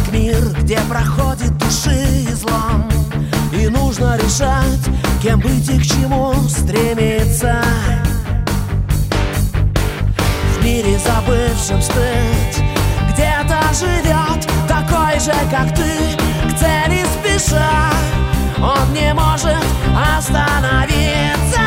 как мир, где проходит души излом, и нужно решать, кем быть и к чему стремиться. В мире, забывшем стыд, где-то живет такой же, как ты, к цели спеша. Он не может остановиться.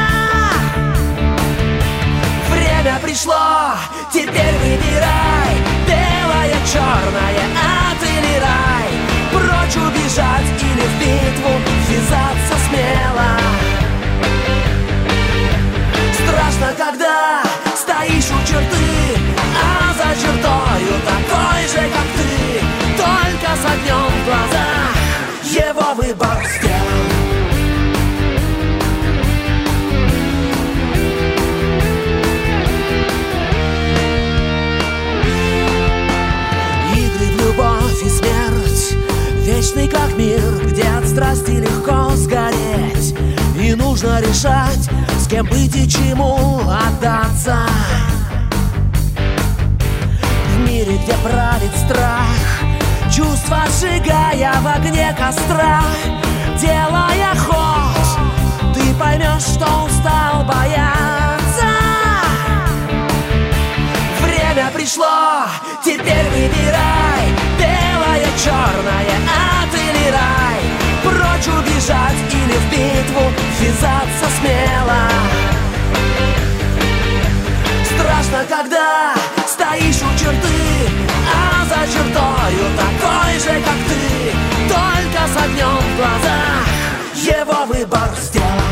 Время пришло, теперь выбирай, белое, черное, ад или рай. Прочь убежать или в битву ввязаться смело. Страшно, когда стоишь у черты, а за чертою такой же, как ты, только с огнем в глазах. Его выбор сделан. Любовь и смерть, вечный как мир, где от страсти легко сгореть. И нужно решать, с кем быть и чему отдаться. В мире, где правит страх, чувства сжигая в огне костра, делая ход, ты поймешь, что устал бояться. Время пришло, теперь выбирай, белое, черное, ад или рай. Прочь убежать или в битву ввязаться смело. Страшно, когда стоишь у черты, а за чертою такой же, как ты, только с огнем в глазах. Его выбор сделан.